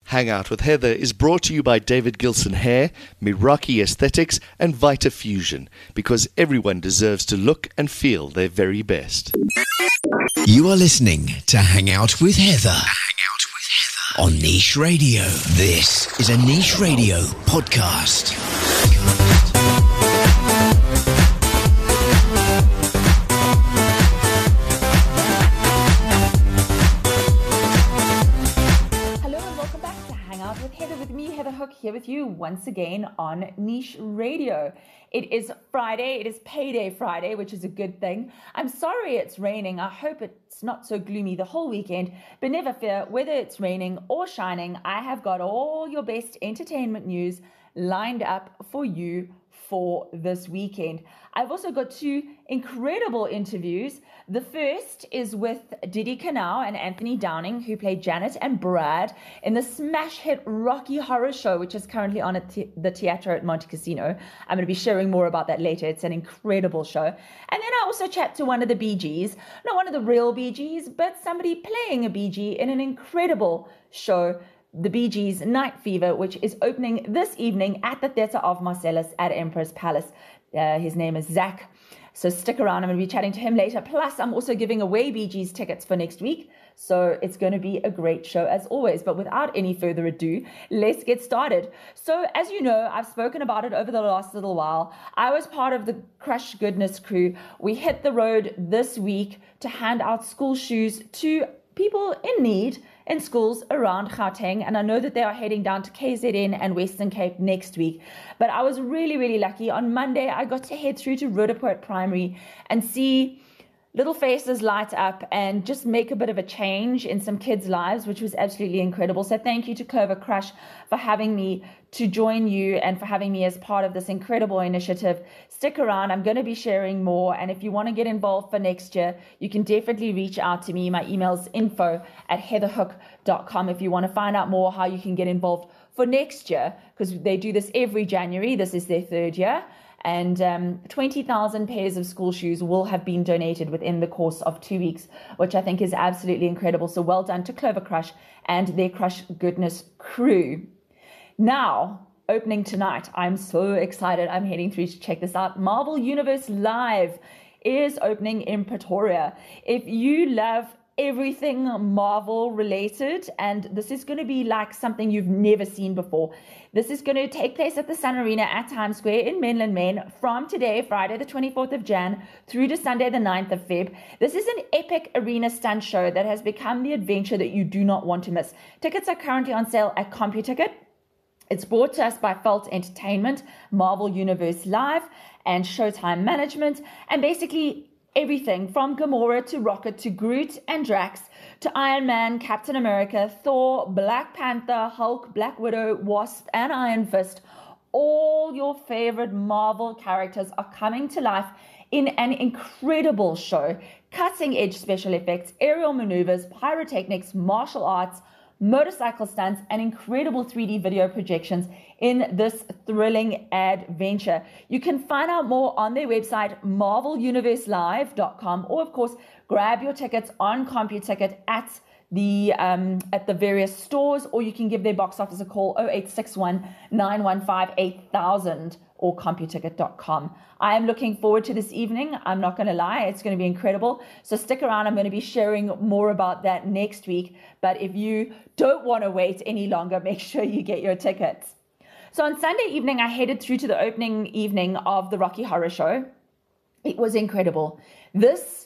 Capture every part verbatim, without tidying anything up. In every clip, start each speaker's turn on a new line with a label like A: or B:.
A: Hang Out with Heather is brought to you by David Gilson Hair, Meraki Aesthetics, and Vita Fusion, because everyone deserves to look and feel their very best.
B: You are listening to Hang Out with Heather. Hang Out with Heather on Niche Radio. This is a Niche Radio podcast.
C: Here with you once again on Niche Radio. It is Friday. It is Payday Friday, which is a good thing. I'm sorry it's raining. I hope it's not so gloomy the whole weekend, but never fear, whether it's raining or shining, I have got all your best entertainment news lined up for you for this weekend. I've also got two incredible interviews. The first is with Didi Canal and Anthony Downing, who played Janet and Brad in the smash hit Rocky Horror Show, which is currently on at the Teatro at Monte Cassino. I'm going to be sharing more about that later. It's an incredible show. And then I also chat to one of the Bee Gees, not one of the real Bee Gees, but somebody playing a Bee Gee in an incredible show, the Bee Gees Night Fever, which is opening this evening at the Theatre of Marcellus at Emperor's Palace. Uh, his name is Zach. So stick around. I'm going to be chatting to him later. Plus, I'm also giving away Bee Gees tickets for next week. So it's going to be a great show as always. But without any further ado, let's get started. So as you know, I've spoken about it over the last little while. I was part of the Crush Goodness crew. We hit the road this week to hand out school shoes to people in need in schools around Gauteng, and I know that they are heading down to K Z N and Western Cape next week. But I was really, really lucky. On Monday, I got to head through to Roodepoort Primary and see little faces light up and just make a bit of a change in some kids' lives, which was absolutely incredible. So thank you to Clover Crush for having me to join you and for having me as part of this incredible initiative. Stick around. I'm going to be sharing more. And if you want to get involved for next year, you can definitely reach out to me. My email's info at heatherhook dot com if you want to find out more how you can get involved for next year, because they do this every January. This is their third year. And um, twenty thousand pairs of school shoes will have been donated within the course of two weeks, which I think is absolutely incredible. So well done to Clover Crush and their Crush Goodness crew. Now, opening tonight, I'm so excited. I'm heading through to check this out. Marvel Universe Live is opening in Pretoria. If you love everything Marvel related, and this is going to be like something you've never seen before. This is going to take place at the Sun Arena at Times Square in Menlyn Maine from today, Friday the twenty-fourth of January, through to Sunday the ninth of February. This is an epic arena stunt show that has become the adventure that you do not want to miss. Tickets are currently on sale at CompuTicket. It's brought to us by Felt Entertainment, Marvel Universe Live, and Showtime Management, and basically everything from Gamora to Rocket to Groot and Drax to Iron Man, Captain America, Thor, Black Panther, Hulk, Black Widow, Wasp, and Iron Fist. All your favorite Marvel characters are coming to life in an incredible show. Cutting-edge special effects, aerial maneuvers, pyrotechnics, martial arts, motorcycle stunts, and incredible three D video projections in this thrilling adventure. You can find out more on their website, marvel universe live dot com, or of course, grab your tickets on CompuTicket at the um, at the various stores, or you can give their box office a call, oh eight six one, nine one five, eight thousand, or computicket dot com. I am looking forward to this evening. I'm not going to lie, it's going to be incredible. So stick around. I'm going to be sharing more about that next week. But if you don't want to wait any longer, make sure you get your tickets. So on Sunday evening, I headed through to the opening evening of the Rocky Horror Show. It was incredible. This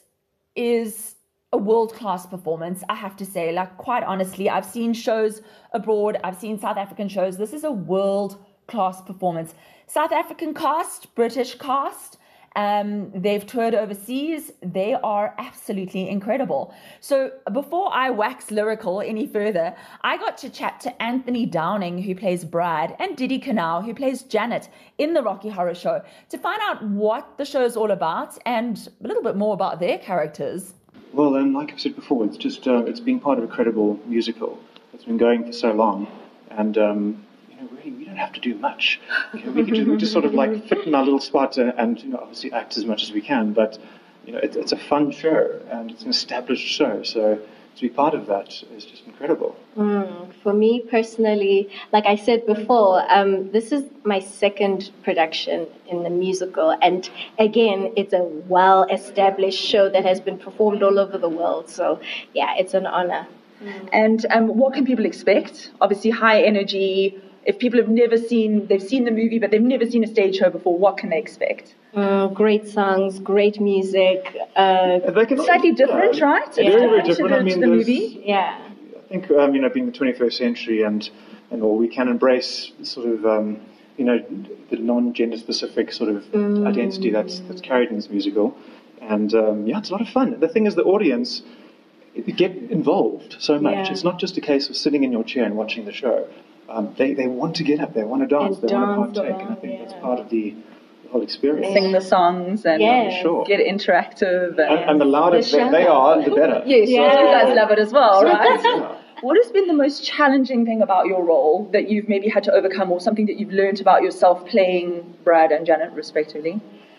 C: is a world-class performance, I have to say. Like, quite honestly, I've seen shows abroad. I've seen South African shows. This is a world-class performance. South African cast, British cast, um, they've toured overseas. They are absolutely incredible. So before I wax lyrical any further, I got to chat to Anthony Downing, who plays Brad, and Didi Canal, who plays Janet in the Rocky Horror Show, to find out what the show is all about and a little bit more about their characters.
D: Well, um, like I've said before, it's just uh, it's been part of a credible musical that's been going for so long, and um, you know, really, we don't have to do much. You know, we can just, we just sort of like fit in our little spot and, and you know, obviously act as much as we can. But you know, it, it's a fun show and it's an established show, so to be part of that is just incredible.
E: Mm, for me personally, like I said before, um, this is my second production in the musical. And again, it's a well-established show that has been performed all over the world. So, yeah, it's an honor.
C: And um, what can people expect? Obviously, high energy. If people have never seen, they've seen the movie, but they've never seen a stage show before, what can they expect?
E: Mm, great songs, great music. Uh,
C: Slightly different,
D: yeah,
C: right?
D: Very, very different.
C: To the,
D: I mean,
C: to the
D: there's-
C: movie.
E: yeah.
D: I think, um, you know, being the twenty-first century and, and all, we can embrace sort of, um, you know, the non-gender specific sort of
E: Mm.
D: identity that's that's carried in this musical. And, um, yeah, it's a lot of fun. The thing is, the audience get involved so much.
E: Yeah.
D: It's not just a case of sitting in your chair and watching the show. Um, they, they want to get up, they want to dance,
E: And
D: they want
E: dance
D: to partake. And I
E: along,
D: think
E: yeah.
D: that's part of the, the whole experience.
C: Sing the songs and
E: Yeah.
D: Sure.
C: get interactive. And,
D: And, and the louder
E: The
D: they, they are, the better.
C: yes,
E: Yeah.
C: you guys love it as well, right?
D: Yeah.
C: What has been the most challenging thing about your role that you've maybe had to overcome, or something that you've learned about yourself playing Brad and Janet, respectively?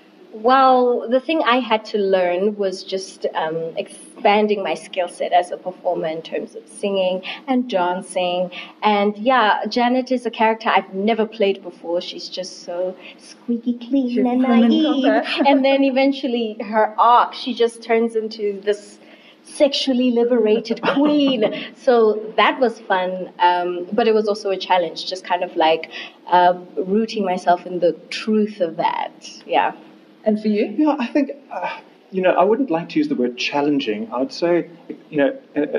E: Well, the thing I had to learn was just um, expanding my skill set as a performer in terms of singing and dancing. And yeah, Janet is a character I've never played before. She's just so squeaky clean
C: She's
E: and
C: prim and
E: naive.
C: proper.
E: And then eventually her arc, she just turns into this sexually liberated queen. So that was fun, um, but it was also a challenge, just kind of like uh, rooting myself in the truth of that. Yeah.
C: And for you?
D: Yeah, I think, uh, you know, I wouldn't like to use the word challenging. I would say, you know, uh, uh,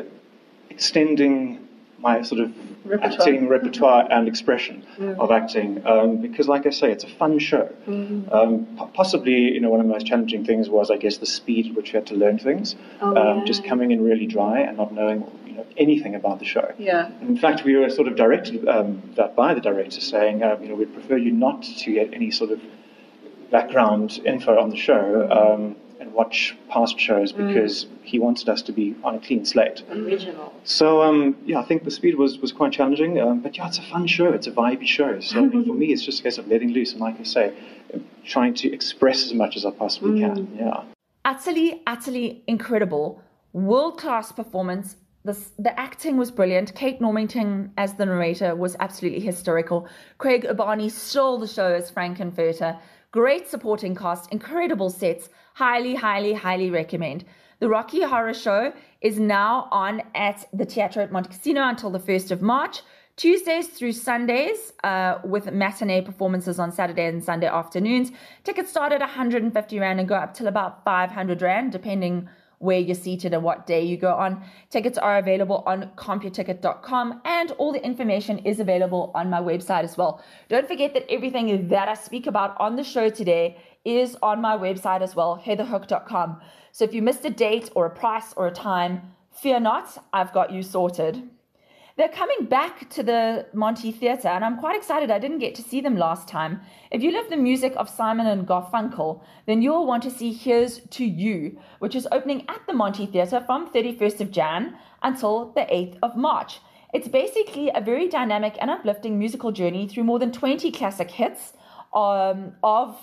D: extending my sort of
C: Repertoire.
D: acting repertoire and expression of acting. Um, because, like I say, it's a fun show. Um, po- possibly, you know, one of the most challenging things was, I guess, the speed at which we had to learn things.
E: Oh,
D: um,
E: yeah.
D: Just coming in really dry and not knowing, you know, anything about the show.
C: Yeah.
D: In fact, we were sort of directed um, that by the director, saying, uh, you know, we'd prefer you not to get any sort of background info on the show um, and watch past shows because he wanted us to be on a clean slate.
E: Original.
D: So, um, yeah, I think the speed was, was quite challenging, um, but yeah, it's a fun show. It's a vibey show. So I mean, for me, it's just a case of letting loose and, like I say, trying to express as much as I possibly can. Yeah.
C: Utterly, utterly incredible. World-class performance. The, the acting was brilliant. Kate Normington as the narrator was absolutely historical. Craig Urbani stole the show as Frankenfurter. Great supporting cast, incredible sets. Highly, highly, highly recommend. The Rocky Horror Show is now on at the Teatro at Monte Cassino until the first of March. Tuesdays through Sundays uh, with matinee performances on Saturday and Sunday afternoons. Tickets start at one hundred fifty rand and go up till about five hundred rand, depending where you're seated and what day you go on. Tickets are available on computicket dot com, and all the information is available on my website as well. Don't forget that everything that I speak about on the show today is on my website as well, heather hook dot com. So if you missed a date or a price or a time, fear not, I've got you sorted. They're coming back to the Monty Theatre, and I'm quite excited. I didn't get to see them last time. If you love the music of Simon and Garfunkel, then you'll want to see Here's to You, which is opening at the Monty Theatre from thirty-first of January until the eighth of March. It's basically a very dynamic and uplifting musical journey through more than twenty classic hits um, of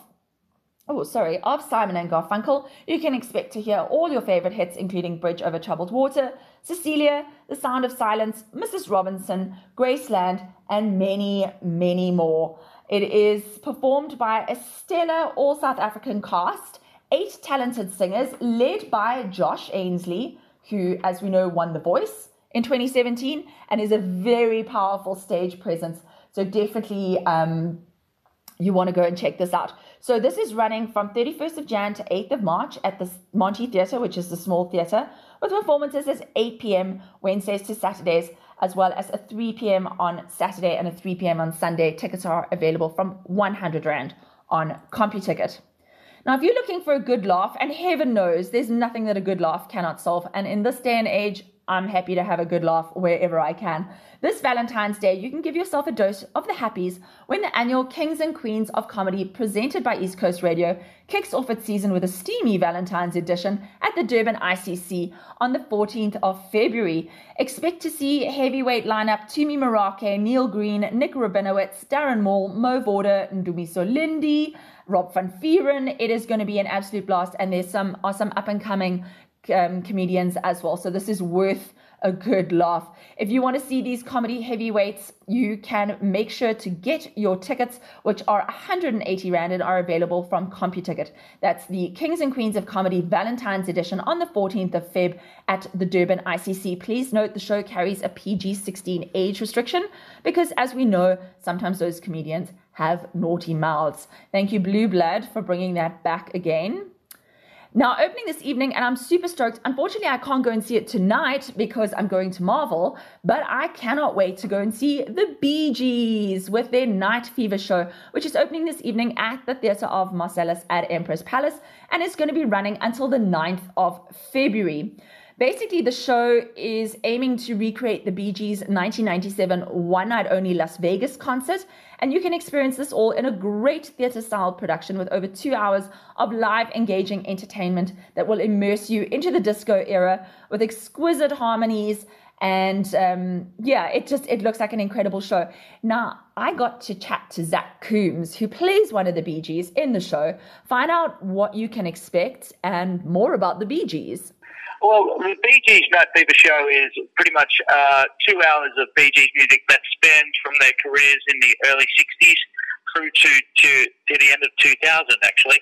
C: Oh, sorry, of Simon and Garfunkel. You can expect to hear all your favorite hits, including Bridge Over Troubled Water, Cecilia, The Sound of Silence, Missus Robinson, Graceland, and many, many more. It is performed by a stellar all South African cast, eight talented singers led by Josh Ainsley, who, as we know, won The Voice in twenty seventeen and is a very powerful stage presence. So definitely um, you want to go and check this out. So this is running from thirty-first of January to eighth of March at the Monty Theatre, which is the small theatre, with performances at eight p.m. Wednesdays to Saturdays, as well as a three p.m. on Saturday and a three p.m. on Sunday. Tickets are available from one hundred rand on CompuTicket. Now, if you're looking for a good laugh, and heaven knows there's nothing that a good laugh cannot solve, and in this day and age, I'm happy to have a good laugh wherever I can. This Valentine's Day, you can give yourself a dose of the happies when the annual Kings and Queens of Comedy, presented by East Coast Radio, kicks off its season with a steamy Valentine's edition at the Durban I C C on the fourteenth of February. Expect to see heavyweight lineup Tumi Marake, Neil Green, Nick Rabinowitz, Darren Moore, Mo Vorder, Ndumiso Lindy, Rob van Vieren. It is going to be an absolute blast, and there's some awesome up-and-coming Um, comedians as well. So this is worth a good laugh. If you want to see these comedy heavyweights, you can make sure to get your tickets, which are one hundred eighty rand and are available from CompuTicket. That's the Kings and Queens of Comedy Valentine's Edition on the fourteenth of February at the Durban I C C. Please note the show carries a P G sixteen age restriction because, as we know, sometimes those comedians have naughty mouths. Thank you, Blue Blood, for bringing that back again. Now, opening this evening, and I'm super stoked. Unfortunately, I can't go and see it tonight because I'm going to Marvel, but I cannot wait to go and see the Bee Gees with their Night Fever show, which is opening this evening at the Theatre of Marcellus at Empress Palace, and is going to be running until the ninth of February. Basically, the show is aiming to recreate the Bee Gees' nineteen ninety-seven one-night-only Las Vegas concert, and you can experience this all in a great theatre-style production with over two hours of live, engaging entertainment that will immerse you into the disco era with exquisite harmonies. And um, yeah, it just it looks like an incredible show. Now, I got to chat to Zach Coombs, who plays one of the Bee Gees in the show, find out what you can expect and more about the Bee Gees.
F: Well, the Bee Gees Night Fever show is pretty much uh, two hours of Bee Gees music that spans from their careers in the early sixties through to, to, to the end of two thousand, actually.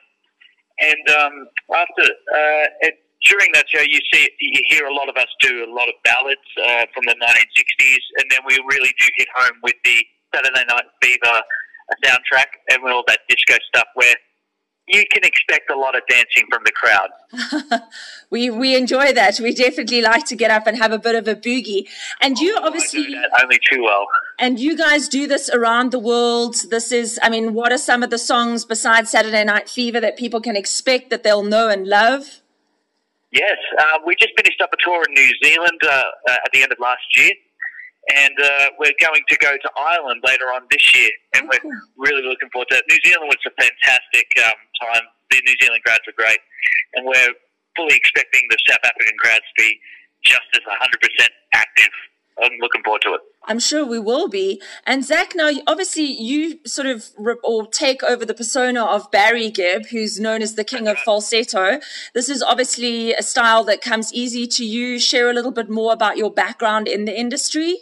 F: And um, after uh, it, during that show, you see you hear a lot of us do a lot of ballads uh, from the nineteen sixties, and then we really do hit home with the Saturday Night Fever soundtrack and with all that disco stuff where you can expect a lot of dancing from the crowd.
G: we we enjoy that. We definitely like to get up and have a bit of a boogie. And you
F: oh,
G: obviously...
F: I do that only too well.
G: And you guys do this around the world. This is, I mean, what are some of the songs besides Saturday Night Fever that people can expect that they'll know and love?
F: Yes, uh, we just finished up a tour in New Zealand uh, uh, at the end of last year. And uh, we're going to go to Ireland later on this year, and we're really looking forward to it. New Zealand was a fantastic um, time. The New Zealand crowds were great, and we're fully expecting the South African crowds to be just as one hundred percent active. I'm looking forward to it.
G: I'm sure we will be. And Zach, now, obviously, you sort of rip or take over the persona of Barry Gibb, who's known as the king of falsetto. This is obviously a style that comes easy to you. Share a little bit more about your background in the industry.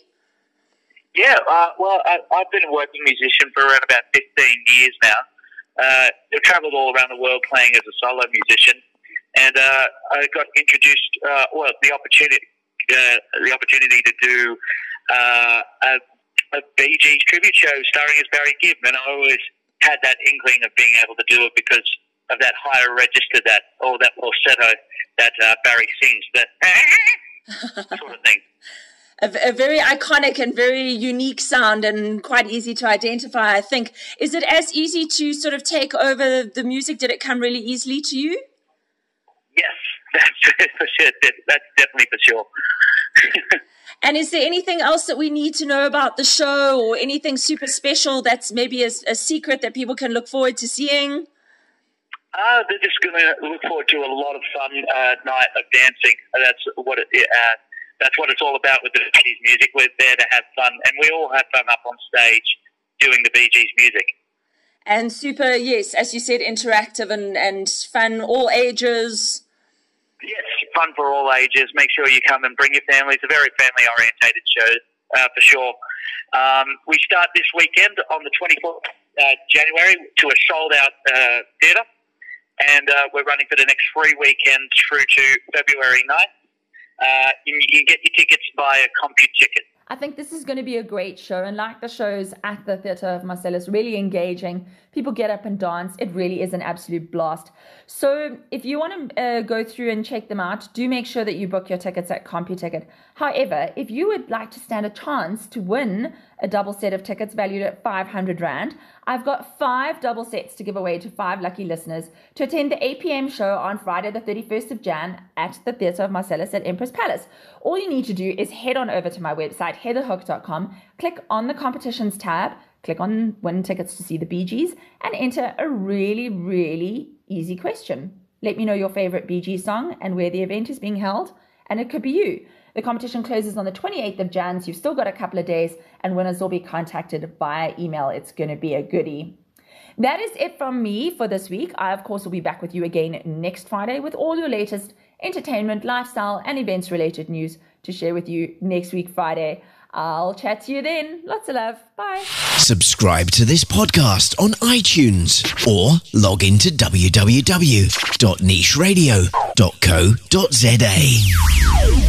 F: Yeah, uh, well, I, I've been a working musician for around about fifteen years now. Uh, I've travelled all around the world playing as a solo musician, and uh, I got introduced, uh, well, the opportunity, uh, the opportunity to do uh, a, a Bee Gees tribute show starring as Barry Gibb, and I always had that inkling of being able to do it because of that higher register, that or that falsetto that uh, Barry sings, that sort of thing.
G: A, a very iconic and very unique sound and quite easy to identify, I think. Is it as easy to sort of take over the music? Did it come really easily to you?
F: Yes, that's for sure. That's definitely for sure.
G: And is there anything else that we need to know about the show or anything super special that's maybe a, a secret that people can look forward to seeing?
F: Uh, they're just going to look forward to a lot of fun uh, night of dancing. That's what it uh, That's what it's all about with the Bee Gees music. We're there to have fun, and we all have fun up on stage doing the Bee Gees music.
G: And super, yes, as you said, interactive and, and fun, all ages.
F: Yes, fun for all ages. Make sure you come and bring your family. It's a very family-orientated show, uh, for sure. Um, we start this weekend on the twenty-fourth of uh, January to a sold-out uh, theatre, and uh, we're running for the next three weekends through to February ninth. Uh, you, you can get your tickets via CompuTicket.
C: I think this is going to be a great show, and like the shows at the Theatre of Marcellus, really engaging. People get up and dance. It really is an absolute blast. So if you want to uh, go through and check them out, do make sure that you book your tickets at CompuTicket. However, if you would like to stand a chance to win a double set of tickets valued at five hundred rand, I've got five double sets to give away to five lucky listeners to attend the eight p.m. show on Friday the thirty-first of January at the Theatre of Marcellus at Empress Palace. All you need to do is head on over to my website, heather hook dot com, click on the competitions tab, click on win tickets to see the Bee Gees, and enter a really, really easy question. Let me know your favorite Bee Gees song and where the event is being held, and it could be you. The competition closes on the twenty-eighth of January, so you've still got a couple of days, and winners will be contacted via email. It's going to be a goodie. That is it from me for this week. I, of course, will be back with you again next Friday with all your latest entertainment, lifestyle, and events related news to share with you next week, Friday. I'll chat to you then. Lots of love. Bye.
B: Subscribe to this podcast on iTunes or log into w w w dot niche radio dot co dot z a.